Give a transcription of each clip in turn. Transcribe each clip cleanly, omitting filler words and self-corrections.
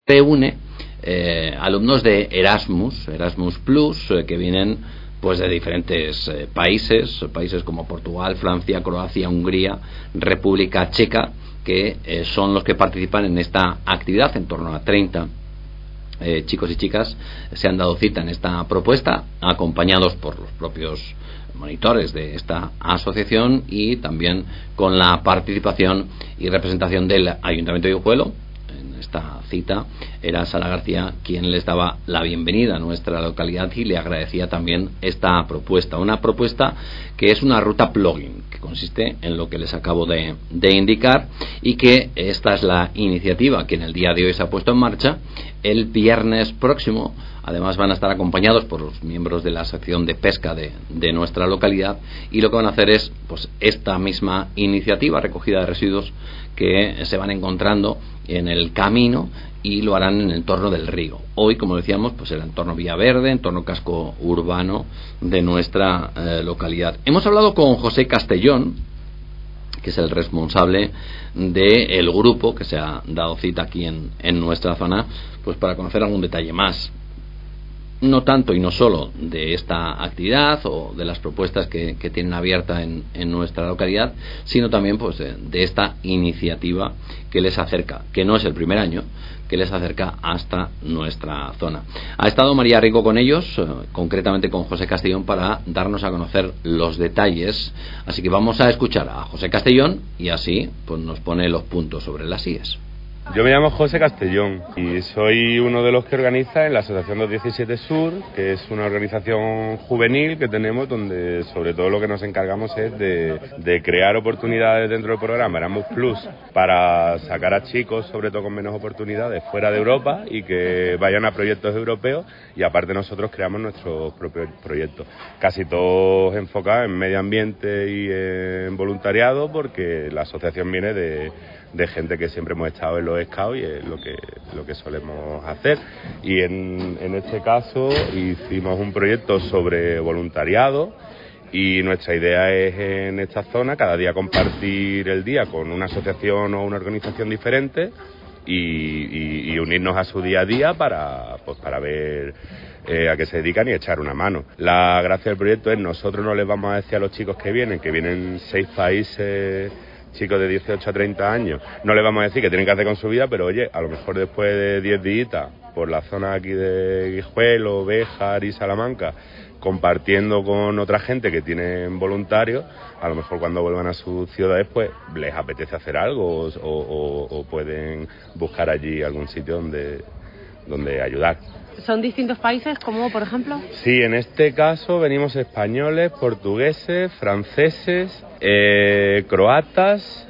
reúne alumnos de Erasmus Plus, que vienen pues de diferentes países como Portugal, Francia, Croacia, Hungría, República Checa, que son los que participan en esta actividad. En torno a 30 chicos y chicas se han dado cita en esta propuesta, acompañados por los propios monitores de esta asociación y también con la participación y representación del Ayuntamiento de Guijuelo. En esta cita era Sara García quien les daba la bienvenida a nuestra localidad y le agradecía también esta propuesta, una propuesta que es una ruta plugin, que consiste en lo que les acabo de indicar, y que esta es la iniciativa que en el día de hoy se ha puesto en marcha. El viernes próximo además van a estar acompañados por los miembros de la sección de pesca de nuestra localidad, y lo que van a hacer es pues esta misma iniciativa, recogida de residuos que se van encontrando en el camino, y lo harán en el entorno del río. Hoy, como decíamos, pues el entorno Villaverde, entorno casco urbano de nuestra localidad. Hemos hablado con José Castellón, que es el responsable del grupo que se ha dado cita aquí en nuestra zona, pues para conocer algún detalle más, no tanto y no solo de esta actividad o de las propuestas que tienen abierta en nuestra localidad, sino también pues de esta iniciativa que les acerca, que no es el primer año, que les acerca hasta nuestra zona. Ha estado María Rico con ellos, concretamente con José Castellón, para darnos a conocer los detalles. Así que vamos a escuchar a José Castellón y así pues nos pone los puntos sobre las IES. Yo me llamo José Castellón y soy uno de los que organiza en la Asociación 217 Sur, que es una organización juvenil que tenemos, donde sobre todo lo que nos encargamos es de crear oportunidades dentro del programa Erasmus Plus para sacar a chicos, sobre todo con menos oportunidades, fuera de Europa y que vayan a proyectos europeos, y aparte nosotros creamos nuestros propios proyectos, casi todos enfocados en medio ambiente y en voluntariado, porque la asociación viene de gente que siempre hemos estado en los scouts y es lo que solemos hacer. Y en este caso hicimos un proyecto sobre voluntariado, y nuestra idea es en esta zona cada día compartir el día con una asociación o una organización diferente y unirnos a su día a día para ver a qué se dedican y echar una mano. La gracia del proyecto es nosotros no les vamos a decir a los chicos que vienen 6 países, chicos de 18 a 30 años, no les vamos a decir qué tienen que hacer con su vida, pero oye, a lo mejor después de 10 días por la zona aquí de Guijuelo, Béjar y Salamanca, compartiendo con otra gente que tienen voluntarios, a lo mejor cuando vuelvan a sus ciudades pues les apetece hacer algo o pueden buscar allí algún sitio donde ayudar. ¿Son distintos países, como por ejemplo? Sí, en este caso venimos españoles, portugueses, franceses, croatas,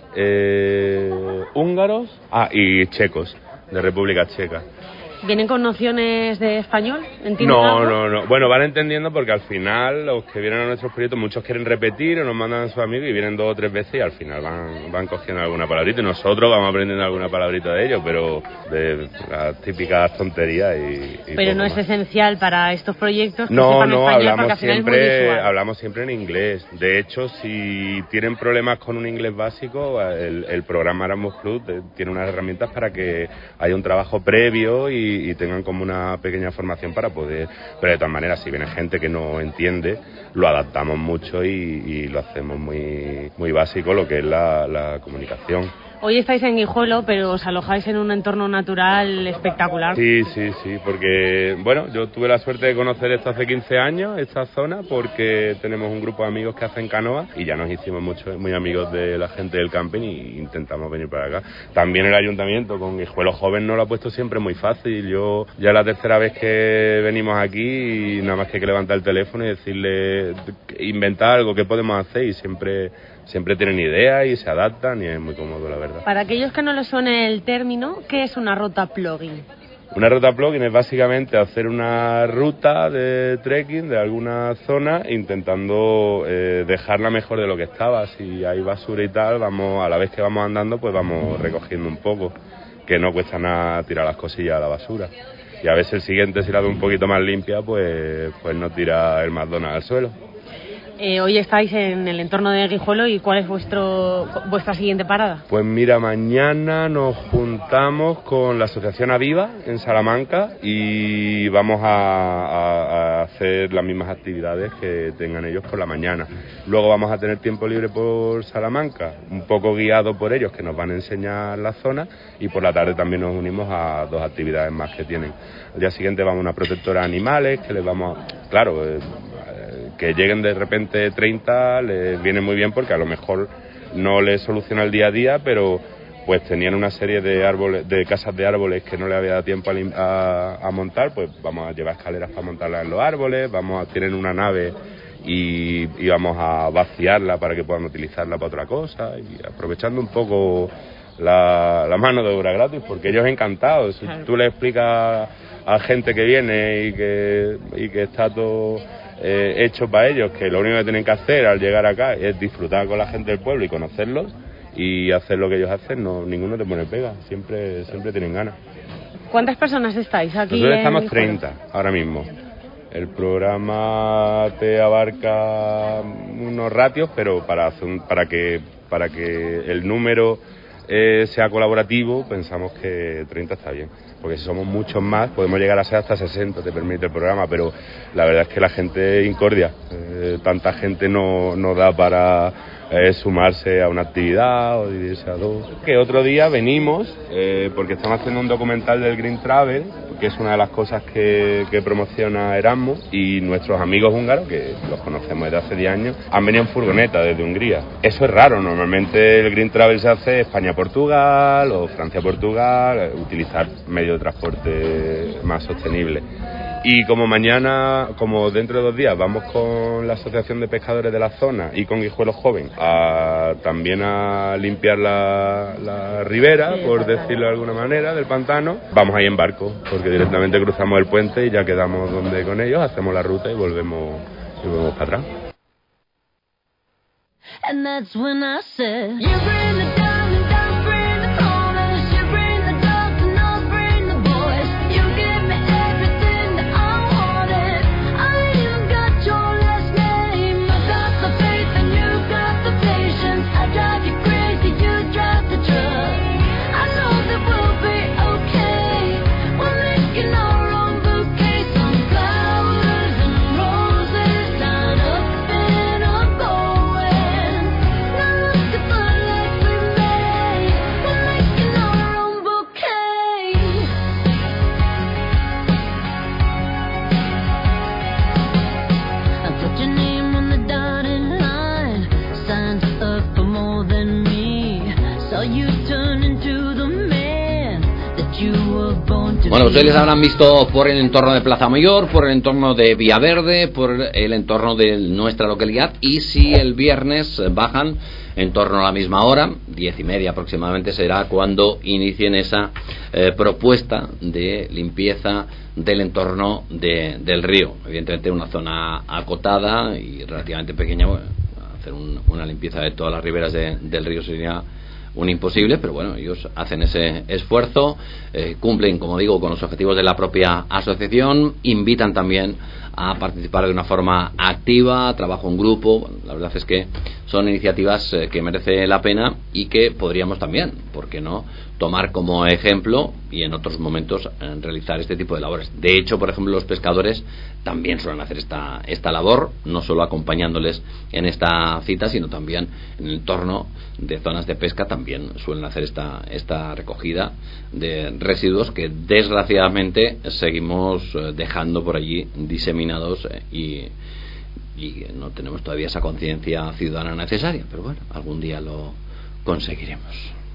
húngaros y checos, de República Checa. ¿Vienen con nociones de español? No. Bueno, van entendiendo, porque al final los que vienen a nuestros proyectos, muchos quieren repetir o nos mandan a sus amigos y vienen 2 o 3 veces y al final van cogiendo alguna palabrita, y nosotros vamos aprendiendo alguna palabrita de ellos, pero de las típicas tonterías y pero no es esencial para estos proyectos que no, sepan español, porque al final es muy visual. Hablamos siempre en inglés. De hecho, si tienen problemas con un inglés básico, el programa Erasmus Plus tiene unas herramientas para que haya un trabajo previo y tengan como una pequeña formación para poder, pero de todas maneras, si viene gente que no entiende, lo adaptamos mucho y lo hacemos muy, muy básico, lo que es la comunicación. Hoy estáis en Guijuelo, pero os alojáis en un entorno natural espectacular. Sí, porque, bueno, yo tuve la suerte de conocer esto hace 15 años, esta zona, porque tenemos un grupo de amigos que hacen canoa y ya nos hicimos muy amigos de la gente del camping y intentamos venir para acá. También el ayuntamiento con Guijuelo Joven nos lo ha puesto siempre muy fácil. Yo ya la tercera vez que venimos aquí y nada más que hay que levantar el teléfono y decirle, inventar algo, qué podemos hacer, y siempre tienen ideas y se adaptan y es muy cómodo, la verdad. Para aquellos que no les suene el término, ¿qué es una ruta plugin? Una ruta plugin es básicamente hacer una ruta de trekking de alguna zona intentando dejarla mejor de lo que estaba. Si hay basura y tal, vamos, a la vez que vamos andando, pues vamos recogiendo un poco, que no cuesta nada tirar las cosillas a la basura. Y a veces el siguiente, si la ve un poquito más limpia, pues no tira el McDonald's al suelo. Hoy estáis en el entorno de Guijuelo, ¿y cuál es vuestra siguiente parada? Pues mira, mañana nos juntamos con la Asociación Aviva en Salamanca y vamos a hacer las mismas actividades que tengan ellos por la mañana. Luego vamos a tener tiempo libre por Salamanca, un poco guiado por ellos, que nos van a enseñar la zona, y por la tarde también nos unimos a 2 actividades más que tienen. Al día siguiente vamos a una protectora de animales, que les vamos a... Claro, que lleguen de repente 30 les viene muy bien, porque a lo mejor no les soluciona el día a día, pero pues tenían una serie de árboles, de casas de árboles que no les había dado tiempo a montar. Pues vamos a llevar escaleras para montarlas en los árboles, tienen una nave y vamos a vaciarla para que puedan utilizarla para otra cosa, y aprovechando un poco la mano de obra gratis, porque ellos encantados. Si tú le explicas a gente que viene y que está todo hecho para ellos, que lo único que tienen que hacer al llegar acá es disfrutar con la gente del pueblo y conocerlos y hacer lo que ellos hacen, ninguno te pone pega, siempre tienen ganas. ¿Cuántas personas estáis aquí? Nosotros estamos 30 ahora mismo. El programa te abarca unos ratios, pero para que el número sea colaborativo, pensamos que 30 está bien, porque si somos muchos más podemos llegar a ser hasta 60, te permite el programa, pero la verdad es que la gente incordia, tanta gente no da para sumarse a una actividad o dividirse a 2. Que otro día venimos, porque estamos haciendo un documental del Green Travel, que es una de las cosas que promociona Erasmus, y nuestros amigos húngaros, que los conocemos desde hace 10 años, han venido en furgoneta desde Hungría. Eso es raro, normalmente el Green Travel se hace España-Portugal o Francia-Portugal, utilizar medios de transporte más sostenibles. Y como dentro de 2 días vamos con la Asociación de Pescadores de la zona y con Guijuelo Joven también a limpiar la ribera, por decirlo de alguna manera, del pantano, vamos ahí en barco, porque directamente cruzamos el puente y ya quedamos con ellos, hacemos la ruta y volvemos para atrás. And that's when I said, you bring the diamond, don't bring the promise, you bring the dogs and I'll bring the boys, you give me everything that I wanted, I even got your last name, I got the faith and you got the patience, I drive you crazy, you drive the truck, I know that we'll be okay, we're making our own bouquet, some flowers and roses, line up and I'm going, now look at the life we made, we're making our own bouquet. I put your name on the dotted line, signed up for more than me, saw you turn into the man that you were born to be. Bueno, ustedes habrán visto por el entorno de Plaza Mayor, por el entorno de Villaverde, por el entorno de nuestra localidad, y si el viernes bajan en torno a la misma hora, 10:30 aproximadamente, será cuando inicien esa propuesta de limpieza del entorno del río. Evidentemente una zona acotada y relativamente pequeña, bueno, hacer una limpieza de todas las riberas del río sería un imposible, pero bueno, ellos hacen ese esfuerzo, cumplen, como digo, con los objetivos de la propia asociación, invitan también a participar de una forma activa, trabajo en grupo. La verdad es que son iniciativas que merece la pena y que podríamos también, ¿por qué no?, tomar como ejemplo y en otros momentos realizar este tipo de labores. De hecho, por ejemplo, los pescadores también suelen hacer esta labor, no solo acompañándoles en esta cita, sino también en el entorno de zonas de pesca también suelen hacer esta recogida de residuos que desgraciadamente seguimos dejando por allí diseminados y no tenemos todavía esa conciencia ciudadana necesaria, pero bueno, algún día lo conseguiremos.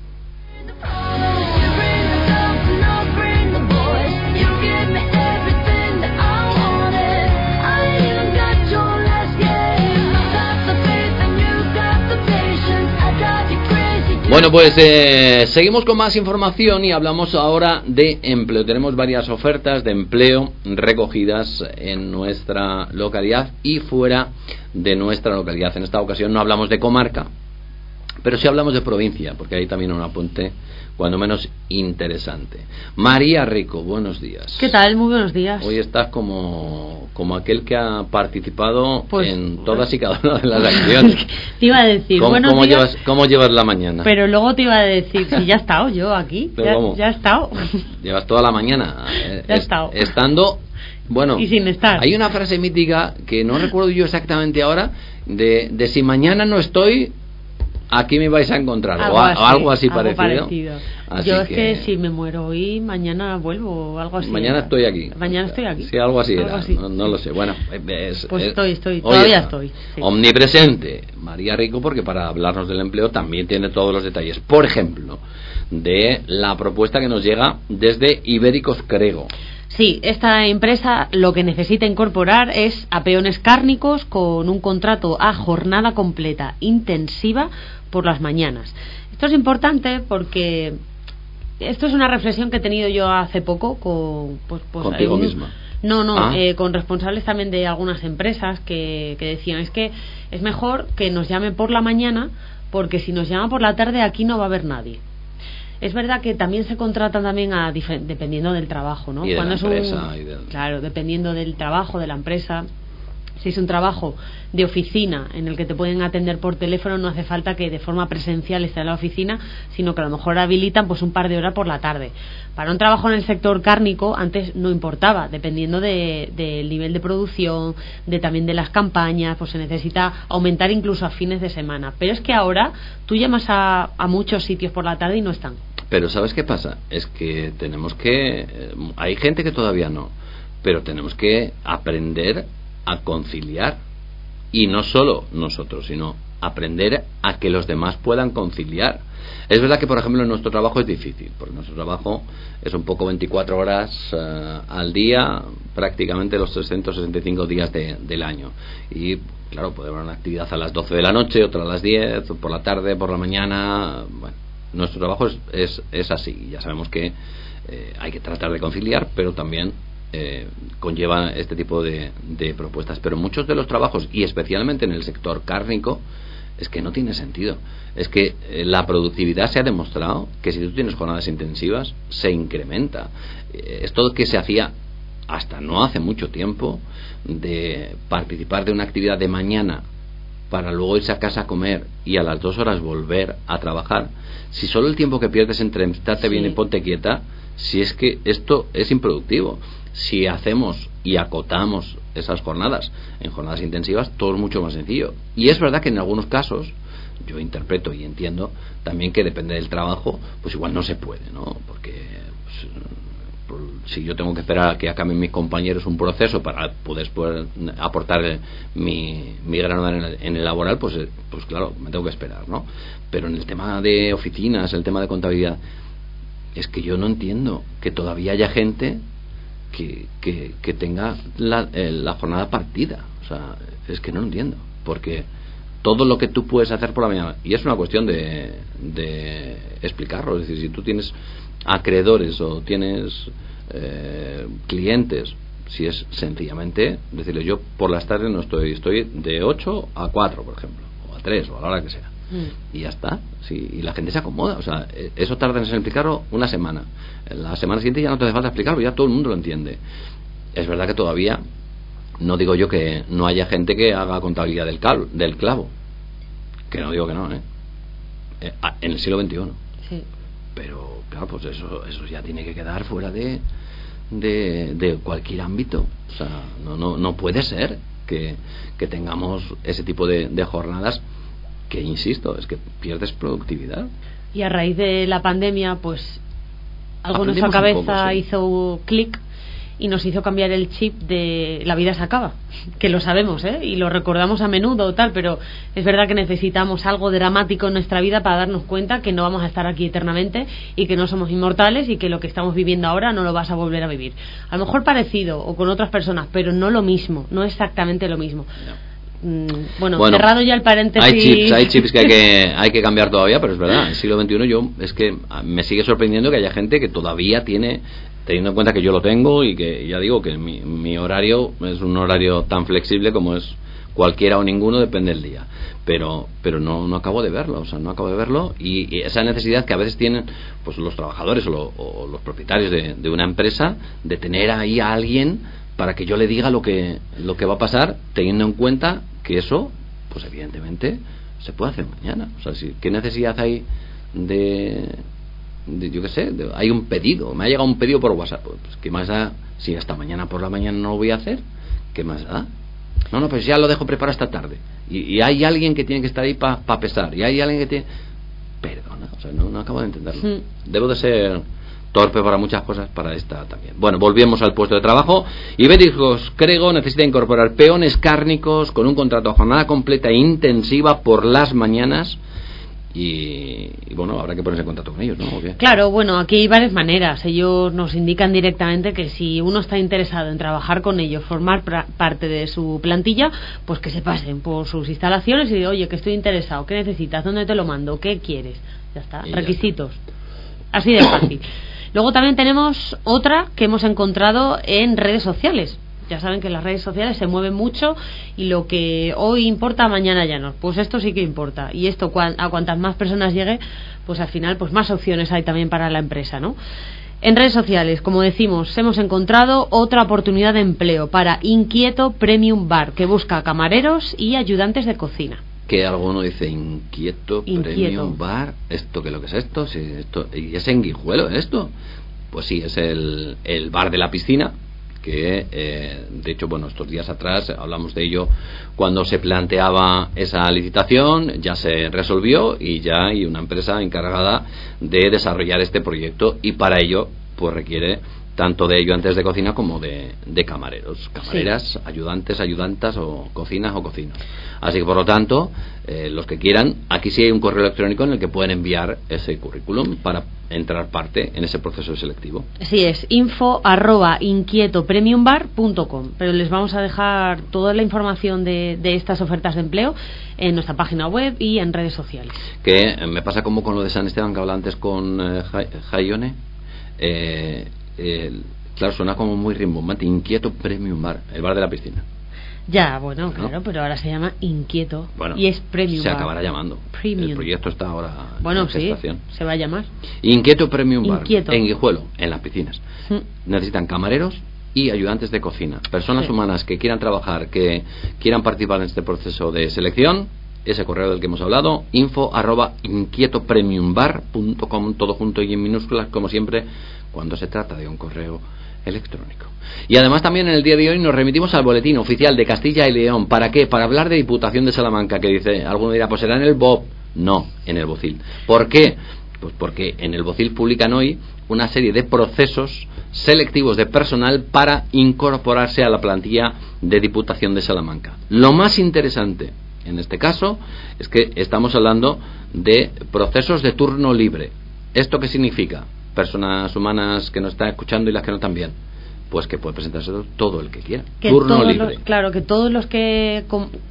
Bueno, pues seguimos con más información y hablamos ahora de empleo. Tenemos varias ofertas de empleo recogidas en nuestra localidad y fuera de nuestra localidad. En esta ocasión no hablamos de comarca, Pero si hablamos de provincia, porque hay también un apunte cuando menos interesante. María Rico, buenos días. ¿Qué tal? Muy buenos días. Hoy estás como aquel que ha participado pues, en todas y cada una de las acciones. Te iba a decir, ¿Cómo llevas la mañana? Pero luego te iba a decir, si ya he estado yo aquí, ya he estado. Llevas toda la mañana ya he estado. Estando, bueno, y sin estar. Hay una frase mítica que no recuerdo yo exactamente ahora, de si mañana no estoy, aquí me vais a encontrar, algo así parecido. Así yo es que si me muero hoy, mañana vuelvo o algo así. Mañana estoy aquí. Sí, algo así era. No lo sé. Bueno, todavía estoy. Sí. Omnipresente María Rico, porque para hablarnos del empleo también tiene todos los detalles. Por ejemplo, de la propuesta que nos llega desde Ibéricos Crego. Sí, esta empresa lo que necesita incorporar es a peones cárnicos con un contrato a jornada completa intensiva por las mañanas. Esto es importante porque esto es una reflexión que he tenido yo hace poco contigo misma. Con responsables también de algunas empresas que decían es que es mejor que nos llame por la mañana, porque si nos llama por la tarde aquí no va a haber nadie. Es verdad que también se contratan también dependiendo del trabajo, ¿no? Y de cuando la empresa, Claro, dependiendo del trabajo, de la empresa. Si es un trabajo de oficina en el que te pueden atender por teléfono, no hace falta que de forma presencial esté en la oficina, sino que a lo mejor habilitan pues un par de horas por la tarde. Para un trabajo en el sector cárnico antes no importaba, dependiendo del nivel de producción, también de las campañas, pues se necesita aumentar incluso a fines de semana. Pero es que ahora tú llamas a muchos sitios por la tarde y no están. Pero ¿sabes qué pasa? Es que hay gente que todavía no, pero tenemos que aprender a conciliar, y no solo nosotros, sino aprender a que los demás puedan conciliar. Es verdad que, por ejemplo, en nuestro trabajo es difícil, porque nuestro trabajo es un poco 24 horas al día, prácticamente los 365 días del año, y claro, puede haber una actividad a las 12 de la noche, otra a las 10, por la tarde, por la mañana. Bueno, nuestro trabajo es así, y ya sabemos que hay que tratar de conciliar, pero también conlleva este tipo de propuestas. Pero muchos de los trabajos, y especialmente en el sector cárnico, es que no tiene sentido. Es que la productividad se ha demostrado que si tú tienes jornadas intensivas se incrementa. Esto que se hacía hasta no hace mucho tiempo, de participar de una actividad de mañana para luego irse a casa a comer y a las 2 horas volver a trabajar, si solo el tiempo que pierdes entre estate bien y ponte quieta, si es que esto es improductivo. Si hacemos y acotamos esas jornadas en jornadas intensivas, todo es mucho más sencillo. Y es verdad que en algunos casos, yo interpreto y entiendo también que depende del trabajo, pues igual no se puede, ¿no? Porque si yo tengo que esperar a que acaben mis compañeros un proceso para poder aportar mi grano en el laboral, pues claro, me tengo que esperar, ¿no? Pero en el tema de oficinas, el tema de contabilidad, es que yo no entiendo que todavía haya gente que tenga la jornada partida. O sea, es que no lo entiendo, porque todo lo que tú puedes hacer por la mañana, y es una cuestión de explicarlo, es decir, si tú tienes acreedores o tienes clientes, si es sencillamente decirle, yo por las tardes no estoy de 8 a 4, por ejemplo, o a 3, o a la hora que sea, y ya está. Sí, y la gente se acomoda. O sea, eso tarda en explicarlo una semana, la semana siguiente ya no te hace falta explicarlo, ya todo el mundo lo entiende. Es verdad que todavía no digo yo que no haya gente que haga contabilidad del clavo, que no digo que no, en el siglo XXI, sí. Pero claro, pues eso ya tiene que quedar fuera de cualquier ámbito. O sea, no puede ser que tengamos ese tipo de jornadas, que insisto, es que pierdes productividad. Y a raíz de la pandemia, pues algo en nuestra cabeza hizo clic y nos hizo cambiar el chip de la vida se acaba, que lo sabemos, y lo recordamos a menudo tal, pero es verdad que necesitamos algo dramático en nuestra vida para darnos cuenta que no vamos a estar aquí eternamente y que no somos inmortales y que lo que estamos viviendo ahora no lo vas a volver a vivir. A lo mejor parecido o con otras personas, pero no lo mismo, no exactamente lo mismo. No. Bueno, cerrado ya el paréntesis. Hay chips que hay que cambiar todavía, pero es verdad, en el siglo XXI es que me sigue sorprendiendo que haya gente que todavía tiene, teniendo en cuenta que yo lo tengo y que ya digo que mi horario es un horario tan flexible como es cualquiera o ninguno, depende del día. Pero no acabo de verlo, y esa necesidad que a veces tienen pues los trabajadores o los propietarios de una empresa, de tener ahí a alguien para que yo le diga lo que va a pasar, teniendo en cuenta que eso, pues evidentemente se puede hacer mañana. O sea, ¿qué necesidad hay de yo qué sé, hay un pedido, me ha llegado un pedido por WhatsApp, pues ¿qué más da si hasta mañana por la mañana no lo voy a hacer? ¿Qué más da? No, pues ya lo dejo preparado esta tarde. Y hay alguien que tiene que estar ahí para pesar. Y hay alguien que tiene... Perdona, o sea, no acabo de entenderlo. Debo de ser torpe para muchas cosas, para esta también. Bueno, volvemos al puesto de trabajo. Ibéricos Crego necesita incorporar peones cárnicos con un contrato a jornada completa e intensiva por las mañanas. Y bueno, habrá que ponerse en contacto con ellos, ¿no? Claro, bueno, aquí hay varias maneras. Ellos nos indican directamente que si uno está interesado en trabajar con ellos, formar parte de su plantilla, pues que se pasen por sus instalaciones y digan, oye, que estoy interesado, ¿qué necesitas? ¿Dónde te lo mando? ¿Qué quieres? Ya está, requisitos. Así de fácil. Luego también tenemos otra que hemos encontrado en redes sociales. Ya saben que las redes sociales se mueven mucho y lo que hoy importa, mañana ya no. Pues esto sí que importa. Y esto, a cuantas más personas llegue, pues al final pues más opciones hay también para la empresa, ¿no? En redes sociales, como decimos, hemos encontrado otra oportunidad de empleo para Inquieto Premium Bar, que busca camareros y ayudantes de cocina. Que alguno dice Inquieto Premium Bar, ¿esto qué es lo que es esto? Sí, ¿y es en Guijuelo esto? Pues sí, es el bar de la piscina, que de hecho, bueno, estos días atrás hablamos de ello cuando se planteaba esa licitación, ya se resolvió y ya hay una empresa encargada de desarrollar este proyecto, y para ello pues requiere tanto de ayudantes de cocina como de camareros, camareras, sí, ayudantes, ayudantas o cocinas o cocinos. Así que por lo tanto, los que quieran, aquí sí hay un correo electrónico en el que pueden enviar ese currículum para entrar parte en ese proceso selectivo. Sí, es info@inquietopremiumbar.com, pero les vamos a dejar toda la información de estas ofertas de empleo en nuestra página web y en redes sociales. Que me pasa como con lo de San Esteban que hablaba antes con Jaione. Claro, suena como muy rimbombante. Inquieto Premium Bar, el bar de la piscina. Ya, bueno, claro, pero ahora se llama Inquieto, bueno, y es Premium se Bar. acabará llamando. Premium. El proyecto está ahora en gestación. Se va a llamar Inquieto Premium Bar, en Guijuelo, en las piscinas. Necesitan camareros y ayudantes de cocina, personas humanas que quieran trabajar, que quieran participar en este proceso de selección. Ese correo del que hemos hablado, info@inquietopremiumbar.com, todo junto y en minúsculas, como siempre cuando se trata de un correo electrónico. Y además también en el día de hoy nos remitimos al boletín oficial de Castilla y León. ¿Para qué? Para hablar de Diputación de Salamanca, que dice, alguno dirá, pues será en el BOP. No, en el BOCIL. ¿Por qué? Pues porque en el BOCIL publican hoy una serie de procesos selectivos de personal para incorporarse a la plantilla de Diputación de Salamanca. Lo más interesante en este caso es que estamos hablando de procesos de turno libre. ¿Esto qué significa? Personas humanas que nos están escuchando y las que no también, pues que puede presentarse todo el que quiera. Que turno libre. Claro, que todos los que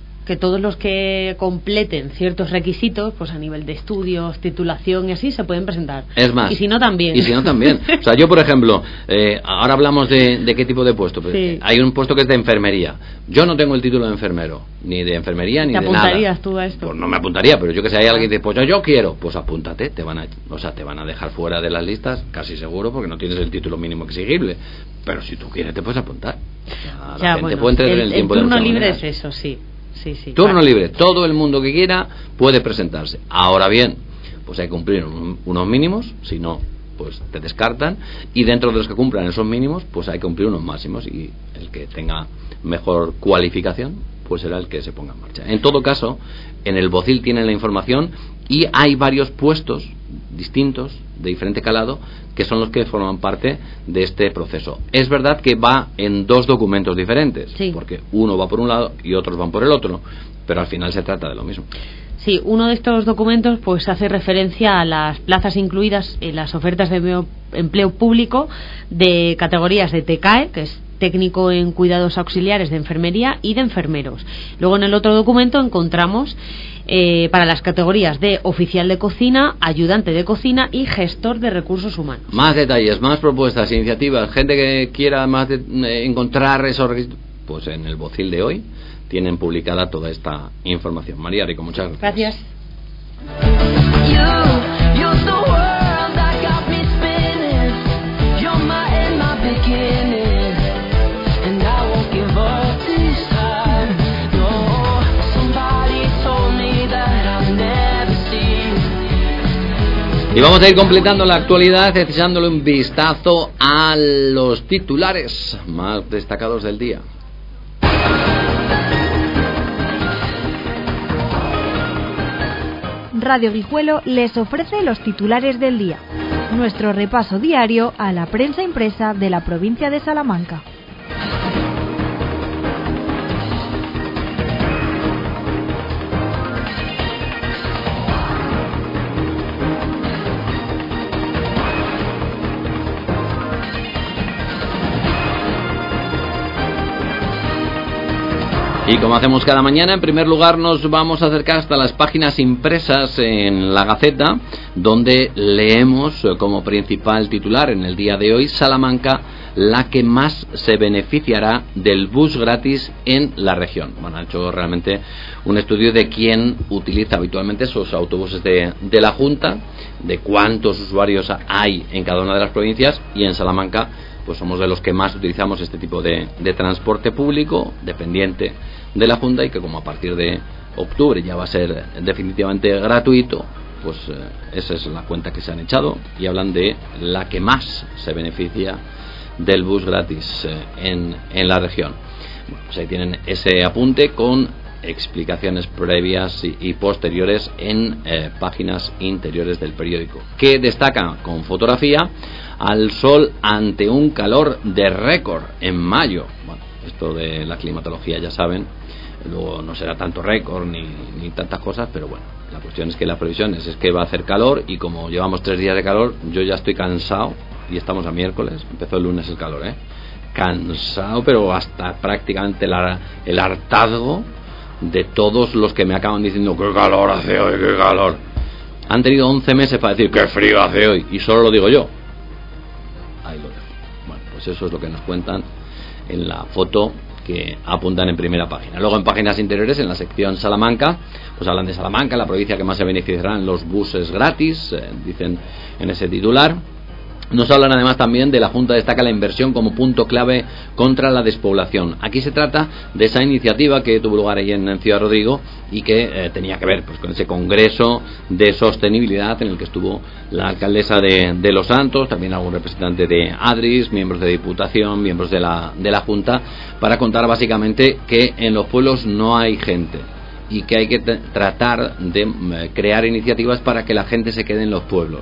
completen ciertos requisitos, pues a nivel de estudios, titulación y así, se pueden presentar. Es más, y si no también. O sea, yo por ejemplo, ahora hablamos de qué tipo de puesto. Pues, sí. Hay un puesto que es de enfermería. Yo no tengo el título de enfermero, ni de enfermería, ni de nada. ¿Te apuntarías tú a esto? Pues no me apuntaría, pero yo que sé, hay alguien que dice, pues yo quiero, pues apúntate, te van a dejar fuera de las listas, casi seguro, porque no tienes el título mínimo exigible. Pero si tú quieres, te puedes apuntar. O sea, la gente puede entretener el tiempo de turno libre es eso, sí. Sí, turno libre, todo el mundo que quiera puede presentarse. Ahora bien, pues hay que cumplir unos mínimos, si no, pues te descartan, y dentro de los que cumplan esos mínimos, pues hay que cumplir unos máximos, y el que tenga mejor cualificación, pues será el que se ponga en marcha. En todo caso, en el BOCIL tienen la información y hay varios puestos distintos, de diferente calado, que son los que forman parte de este proceso. Es verdad que va en dos documentos diferentes, sí, porque uno va por un lado y otros van por el otro, pero al final se trata de lo mismo. Sí, uno de estos documentos pues hace referencia a las plazas incluidas en las ofertas de empleo público de categorías de TCAE, que es técnico en cuidados auxiliares de enfermería, y de enfermeros. Luego en el otro documento encontramos para las categorías de oficial de cocina, ayudante de cocina y gestor de recursos humanos. Más detalles, más propuestas, iniciativas, gente que quiera más encontrar esos requisitos, pues en el BOCIL de hoy tienen publicada toda esta información. María Rico, muchas gracias. Y vamos a ir completando la actualidad, echándole un vistazo a los titulares más destacados del día. Radio Guijuelo les ofrece los titulares del día. Nuestro repaso diario a la prensa impresa de la provincia de Salamanca. Y como hacemos cada mañana, en primer lugar nos vamos a acercar hasta las páginas impresas en la Gaceta, donde leemos como principal titular en el día de hoy: Salamanca, la que más se beneficiará del bus gratis en la región. Bueno, han hecho realmente un estudio de quién utiliza habitualmente esos autobuses de la Junta, de cuántos usuarios hay en cada una de las provincias, y en Salamanca pues somos de los que más utilizamos este tipo de transporte público dependiente de la Junta, y que como a partir de octubre ya va a ser definitivamente gratuito, pues esa es la cuenta que se han echado, y hablan de la que más se beneficia del bus gratis en la región. Bueno, pues ahí tienen ese apunte con explicaciones previas y posteriores en páginas interiores del periódico, que destaca con fotografía al sol ante un calor de récord en mayo. Bueno, esto de la climatología ya saben, luego no será tanto récord ni tantas cosas, pero bueno, la cuestión es que las previsiones es que va a hacer calor, y como llevamos 3 días de calor, yo ya estoy cansado, y estamos a miércoles, empezó el lunes el calor, cansado, pero hasta prácticamente el hartazgo de todos los que me acaban diciendo qué calor hace hoy, qué calor. Han tenido 11 meses para decir qué frío hace hoy, y solo lo digo yo. Ahí lo dejo. Bueno, pues eso es lo que nos cuentan en la foto que apuntan en primera página. Luego en páginas interiores, en la sección Salamanca, pues hablan de Salamanca, la provincia que más se beneficiará en los buses gratis, dicen en ese titular. Nos hablan además también de la Junta destaca la inversión como punto clave contra la despoblación. Aquí se trata de esa iniciativa que tuvo lugar ahí en Ciudad Rodrigo, y que tenía que ver pues con ese congreso de sostenibilidad en el que estuvo la alcaldesa de Los Santos, también algún representante de ADRIS, miembros de Diputación, miembros de la Junta, para contar básicamente que en los pueblos no hay gente, y que hay que tratar de crear iniciativas para que la gente se quede en los pueblos.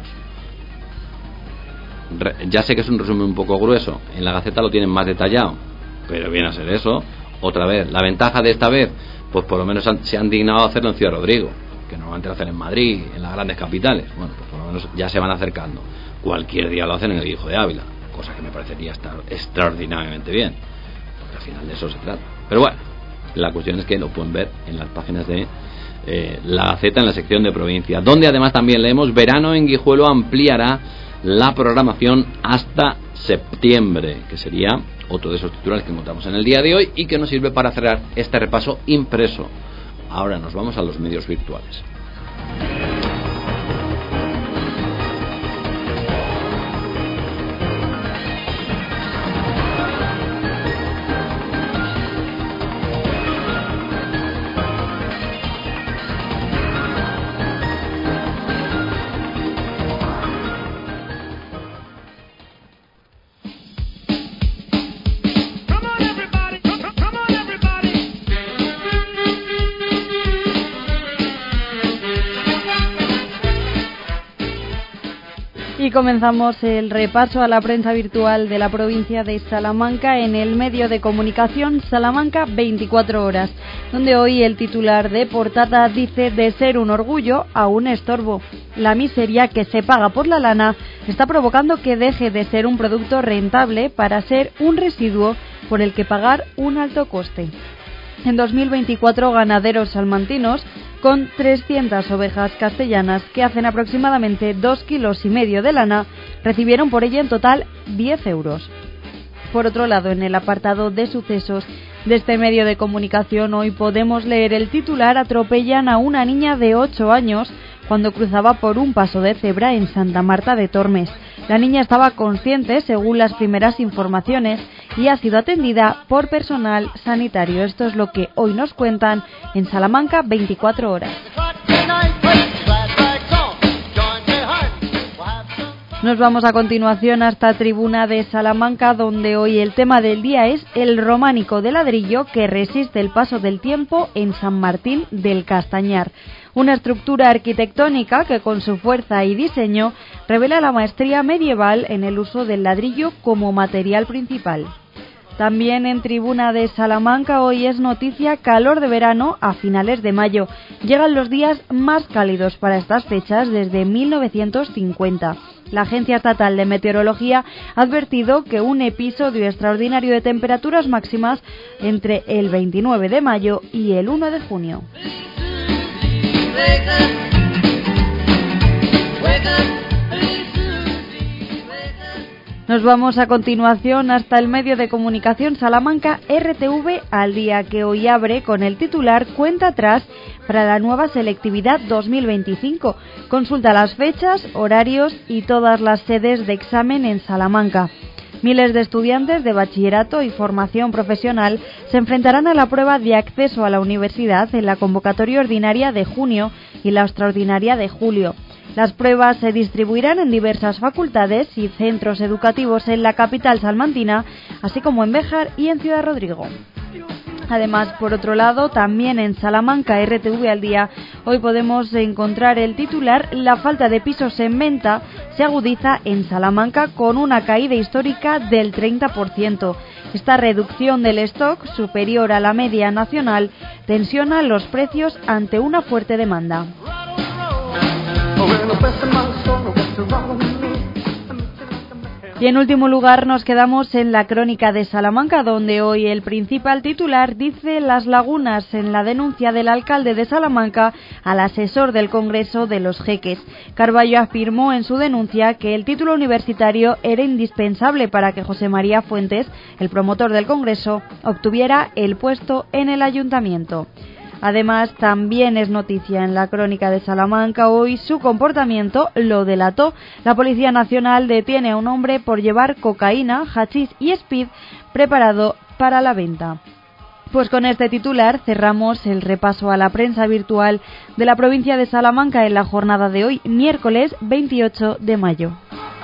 Ya sé que es un resumen un poco grueso, en la Gaceta lo tienen más detallado, pero viene a ser eso. Otra vez, la ventaja de esta vez, pues por lo menos se han dignado a hacerlo en Ciudad Rodrigo, que normalmente lo hacen en Madrid, en las grandes capitales. Bueno, pues por lo menos ya se van acercando. Cualquier día lo hacen en el Hijo de Ávila, cosa que me parecería estar extraordinariamente bien, porque al final de eso se trata. Pero bueno, la cuestión es que lo pueden ver en las páginas de la Gaceta, en la sección de provincia, donde además también leemos: verano en Guijuelo ampliará la programación hasta septiembre, que sería otro de esos titulares que encontramos en el día de hoy y que nos sirve para cerrar este repaso impreso. Ahora nos vamos a los medios virtuales. Y comenzamos el repaso a la prensa virtual de la provincia de Salamanca en el medio de comunicación Salamanca 24 horas, donde hoy el titular de portada dice: de ser un orgullo a un estorbo. La miseria que se paga por la lana está provocando que deje de ser un producto rentable para ser un residuo por el que pagar un alto coste. En 2024, ganaderos salmantinos con 300 ovejas castellanas que hacen aproximadamente 2,5 kilos de lana recibieron por ella en total 10 euros. Por otro lado, en el apartado de sucesos, De este medio de comunicación hoy podemos leer el titular: atropellan a una niña de 8 años cuando cruzaba por un paso de cebra en Santa Marta de Tormes. La niña estaba consciente, según las primeras informaciones, y ha sido atendida por personal sanitario. Esto es lo que hoy nos cuentan en Salamanca 24 horas. Nos vamos a continuación hasta Tribuna de Salamanca, donde hoy el tema del día es el románico de ladrillo que resiste el paso del tiempo en San Martín del Castañar. Una estructura arquitectónica que con su fuerza y diseño revela la maestría medieval en el uso del ladrillo como material principal. También en Tribuna de Salamanca hoy es noticia calor de verano a finales de mayo. Llegan los días más cálidos para estas fechas desde 1950. La Agencia Estatal de Meteorología ha advertido que un episodio extraordinario de temperaturas máximas entre el 29 de mayo y el 1 de junio. Nos vamos a continuación hasta el medio de comunicación Salamanca RTV al día, que hoy abre con el titular Cuenta atrás para la nueva selectividad 2025. Consulta las fechas, horarios y todas las sedes de examen en Salamanca. Miles de estudiantes de bachillerato y formación profesional se enfrentarán a la prueba de acceso a la universidad en la convocatoria ordinaria de junio y la extraordinaria de julio. Las pruebas se distribuirán en diversas facultades y centros educativos en la capital salmantina, así como en Béjar y en Ciudad Rodrigo. Además, por otro lado, también en Salamanca RTV al día, hoy podemos encontrar el titular: la falta de pisos en venta se agudiza en Salamanca con una caída histórica del 30%. Esta reducción del stock, superior a la media nacional, tensiona los precios ante una fuerte demanda. Y en último lugar nos quedamos en la Crónica de Salamanca, donde hoy el principal titular dice: las lagunas en la denuncia del alcalde de Salamanca al asesor del Congreso de los Jeques. Carballo afirmó en su denuncia que el título universitario era indispensable para que José María Fuentes, el promotor del Congreso, obtuviera el puesto en el ayuntamiento. Además, también es noticia en la Crónica de Salamanca hoy su comportamiento lo delató. La Policía Nacional detiene a un hombre por llevar cocaína, hachís y speed preparado para la venta. Pues con este titular cerramos el repaso a la prensa virtual de la provincia de Salamanca en la jornada de hoy, miércoles 28 de mayo.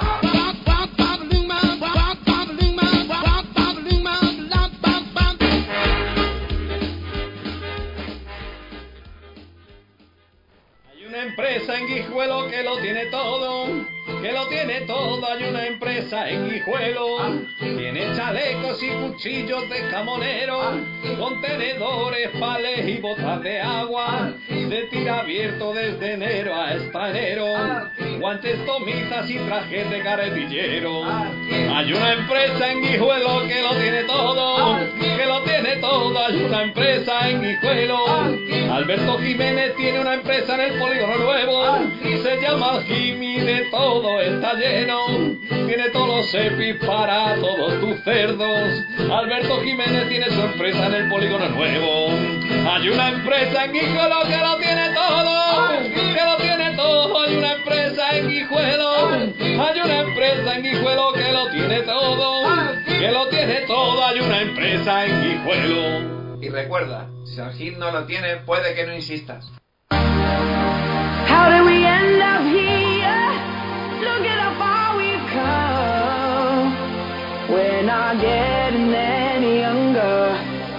Empresa en Guijuelo que lo tiene todo, hay una empresa en Guijuelo, tiene chalecos y cuchillos de camonero, contenedores, palés y botas de agua, se tira abierto desde enero hasta enero, guantes, tomisas y trajes de carretillero. Hay una empresa en Guijuelo que lo tiene todo, hay una empresa en Guijuelo. Alberto Jiménez tiene una empresa en el Polígono Nuevo, se llama Jimmy, de todo está lleno, tiene todos los EPIs para todos tus cerdos. Alberto Jiménez tiene su empresa en el Polígono Nuevo. Hay una empresa en Guijuelo que lo tiene todo, hay una empresa en Guijuelo, hay una empresa en Guijuelo que lo tiene todo, hay una empresa en Guijuelo. Y recuerda, si el hit no lo tiene, puede que no insistas. How did we end up here? Look at how far we've come. We're not getting any younger.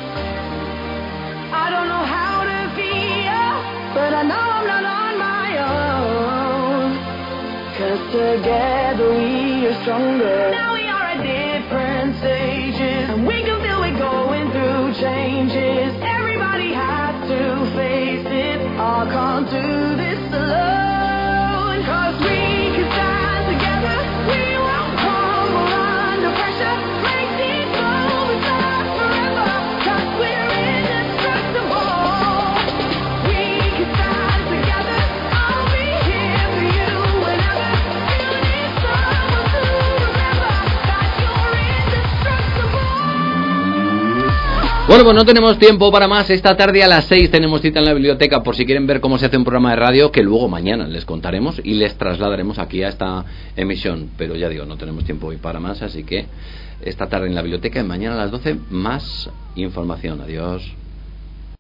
I don't know how to feel, but I know I'm not on my own. 'Cause together we are stronger. Now we are at different stages, and we can feel we're going through changes. Everybody has to face it. I can't do this alone. 'Cause we can stand together. We won't crumble under pressure. Break these bones up forever. 'Cause we're indestructible. We can stand together. I'll be here for you whenever you need someone to remember that you're indestructible. Bueno, pues no tenemos tiempo para más. Esta tarde a las 6 tenemos cita en la biblioteca por si quieren ver cómo se hace un programa de radio, que luego mañana les contaremos y les trasladaremos aquí a esta emisión. Pero ya digo, no tenemos tiempo hoy para más, así que esta tarde en la biblioteca y mañana a las 12 más información. Adiós.